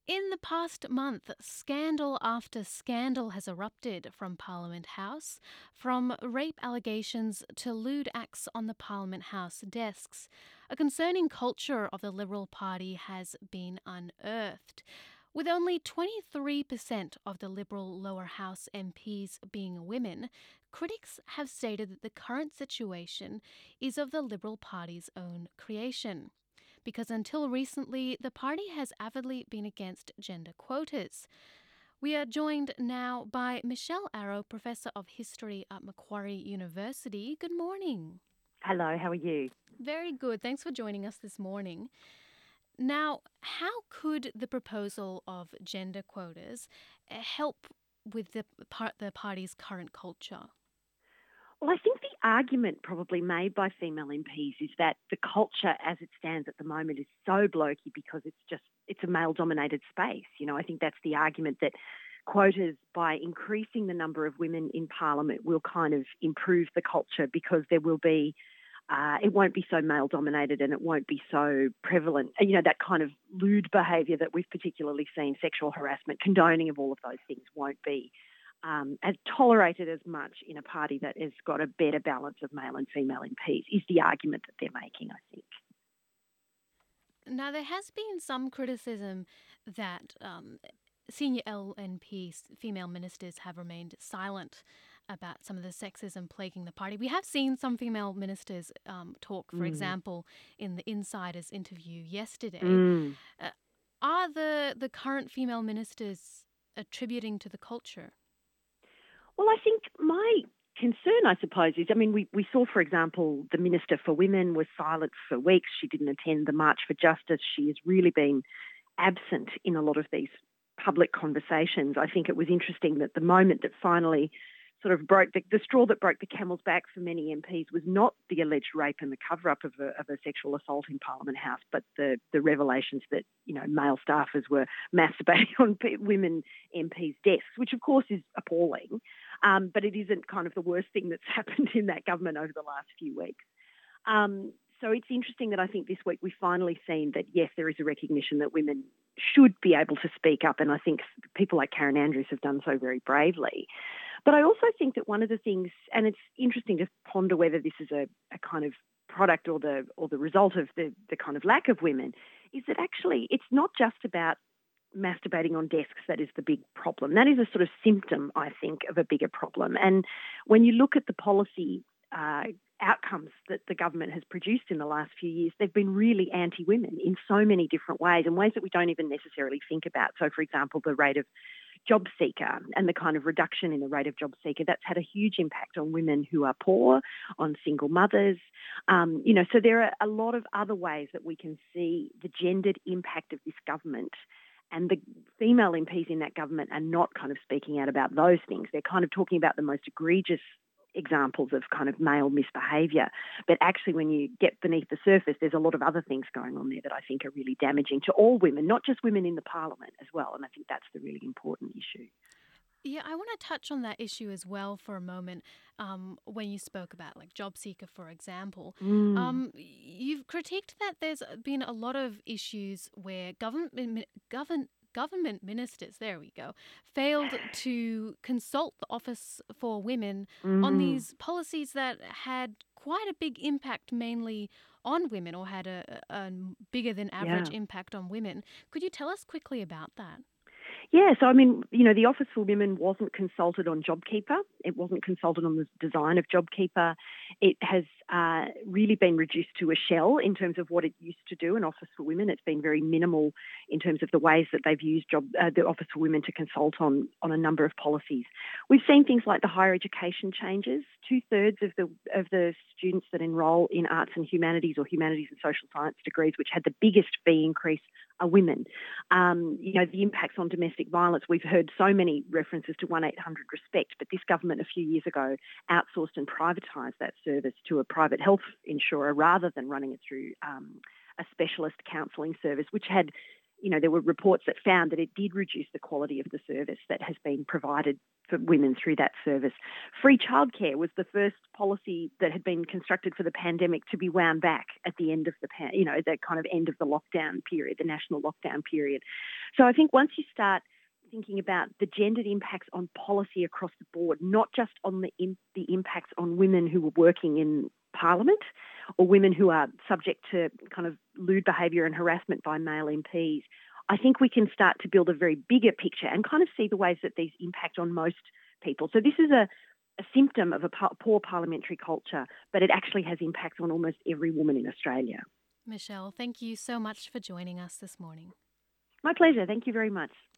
In the past month, scandal after scandal has erupted from Parliament House, from rape allegations to lewd acts on the Parliament House desks. A concerning culture of the Liberal Party has been unearthed. With only 23% of the Liberal lower house MPs being women, critics have stated that the current situation is of the Liberal Party's own creation, because until recently, the party has avidly been against gender quotas. We are joined now by Michelle Arrow, Professor of History at Macquarie University. Good morning. Hello, how are you? Very good. Thanks for joining us this morning. Now, how could the proposal of gender quotas help with the party's current culture? Well, I think the argument probably made by female MPs is that the culture as it stands at the moment is so blokey because it's a male dominated space. I think that's the argument that quotas, by increasing the number of women in Parliament, will kind of improve the culture because there will be it won't be so male dominated and it won't be so prevalent. That kind of lewd behaviour that we've particularly seen, sexual harassment, condoning of all of those things won't be as tolerated as much in a party that has got a better balance of male and female MPs, is the argument that they're making, I think. Now, there has been some criticism that senior LNP female ministers have remained silent about some of the sexism plaguing the party. We have seen some female ministers talk, for example, in the Insider's interview yesterday. Mm. Uh, are the current female ministers attributing to the culture? Well, I think my concern, I suppose, is, we saw, for example, the Minister for Women was silent for weeks. She didn't attend the March for Justice. She has really been absent in a lot of these public conversations. I think it was interesting that the moment that finally sort of broke the straw that broke the camel's back for many MPs was not the alleged rape and the cover-up of a sexual assault in Parliament House, but the revelations that male staffers were masturbating on women MPs' desks, which of course is appalling, but it isn't kind of the worst thing that's happened in that government over the last few weeks. So it's interesting that I think this week we've finally seen that, yes, there is a recognition that women should be able to speak up, and I think people like Karen Andrews have done so very bravely. But I also think that one of the things, and it's interesting to ponder whether this is a kind of product or the result of the kind of lack of women, is that actually it's not just about masturbating on desks that is the big problem. That is a sort of symptom, I think, of a bigger problem. And when you look at the policy outcomes that the government has produced in the last few years, they've been really anti-women in so many different ways, and ways that we don't even necessarily think about. So, for example, the rate of job seeker and the kind of reduction in the rate of job seeker, that's had a huge impact on women who are poor, on single mothers. So there are a lot of other ways that we can see the gendered impact of this government. And the female MPs in that government are not kind of speaking out about those things. They're kind of talking about the most egregious examples of kind of male misbehaviour. But actually, when you get beneath the surface, there's a lot of other things going on there that I think are really damaging to all women, not just women in the Parliament as well. And I think that's the really important issue. Yeah, I want to touch on that issue as well for a moment. When you spoke about like job seeker, for example, you've critiqued that there's been a lot of issues where government ministers, there we go, failed to consult the Office for Women on Mm. these policies that had quite a big impact mainly on women, or had a bigger than average Yeah. impact on women. Could you tell us quickly about that? Yeah, so the Office for Women wasn't consulted on JobKeeper. It wasn't consulted on the design of JobKeeper. It has really been reduced to a shell in terms of what it used to do, an Office for Women. It's been very minimal in terms of the ways that they've used the Office for Women to consult on a number of policies. We've seen things like the higher education changes. 2/3 of the students that enrol in arts and humanities, or humanities and social science degrees, which had the biggest fee increase, are women. The impacts on domestic violence, we've heard so many references to 1-800-RESPECT, but this government a few years ago outsourced and privatised that service to a private health insurer rather than running it through a specialist counselling service, which had there were reports that found that it did reduce the quality of the service that has been provided for women through that service. Free childcare was the first policy that had been constructed for the pandemic to be wound back at the end of the kind of end of the lockdown period, the national lockdown period. So I think once you start thinking about the gendered impacts on policy across the board, not just on the impacts on women who were working in Parliament or women who are subject to kind of lewd behaviour and harassment by male MPs, I think we can start to build a very bigger picture and kind of see the ways that these impact on most people. So this is a symptom of a poor parliamentary culture, but it actually has impacts on almost every woman in Australia. Michelle, thank you so much for joining us this morning. My pleasure. Thank you very much.